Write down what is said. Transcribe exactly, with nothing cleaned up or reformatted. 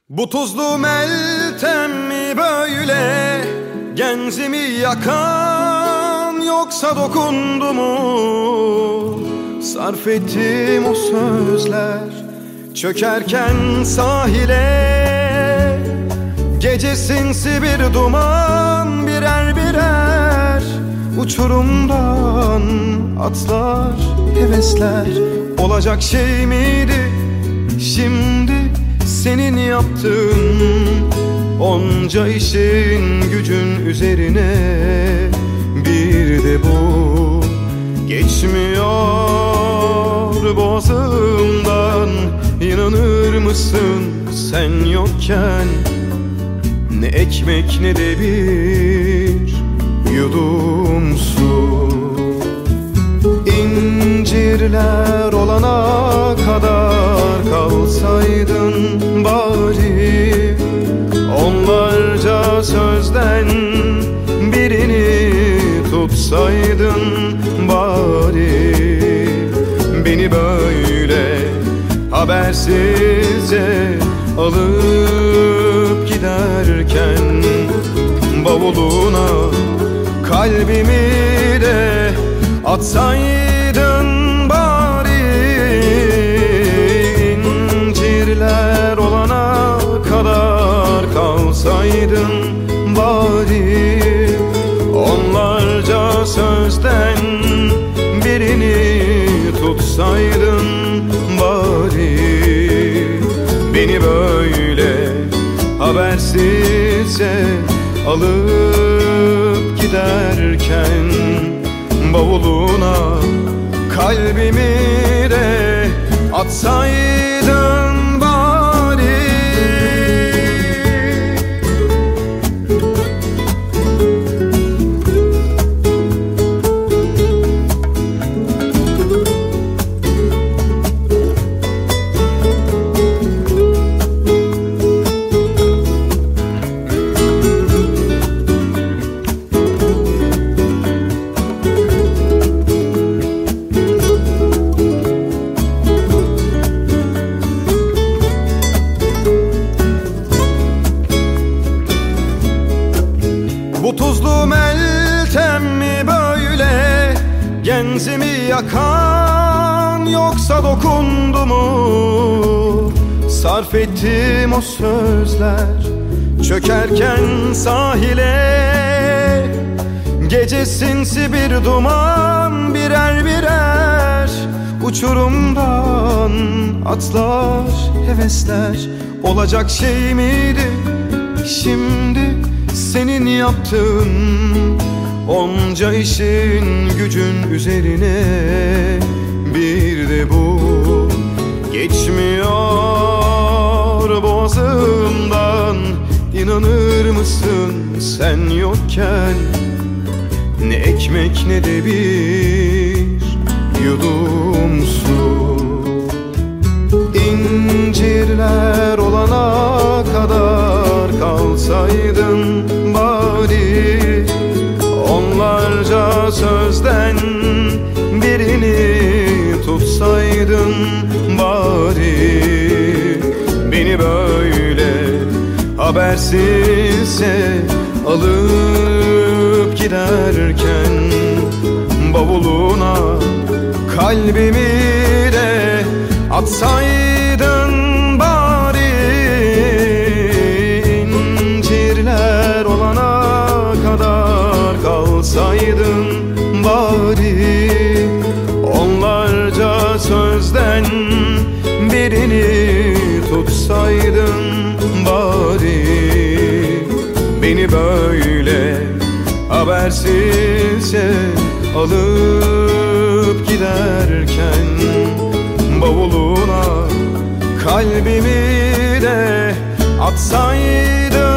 Bu tuzlu meltem mi böyle genzimi yakan, yoksa dokundu mu sarf ettiğim o sözler çökerken sahile? Gece sinsi bir duman, birer birer uçurumdan atlar hevesler. Olacak şey miydi şimdi senin yaptığın onca işin gücün üzerine? Bir de bu geçmiyor boğazımdan. İnanır mısın sen yokken ne ekmek ne de bir yudum su. İncirler olana kadar kalsaydın bari, onlarca sözden birini tutsaydın bari. Beni böyle habersizce alıp giderken bavuluna kalbimi de atsaydın bari. İncirler olana kadar kalsaydın bari, onlarca sözden birini tutsaydın bari. Beni böyle habersizce alıp giderken bavuluna kalbimi de atsaydın bari. Bu tuzlu meltem mi böyle genzimi yakan, yoksa dokundu mu sarf ettiğim o sözler çökerken sahile? Gece sinsi bir duman, birer birer uçurumdan atlar hevesler. Olacak şey miydi şimdi senin yaptığın onca işin gücün üzerine? Bir de bu geçmiyor boğazımdan. İnanır mısın sen yokken ne ekmek ne de bir yudum su. İncirler olana kadar kalsaydın bari, onlarca sözden birini tutsaydın bari. Beni böyle habersizce alıp giderken bavuluna kalbimi de atsaydın bari. İncirler olana kadar kalsaydın bari, onlarca sözden birini tutsaydın bari. Beni böyle habersizce alıp giderken bavuluna kalbimi de atsaydın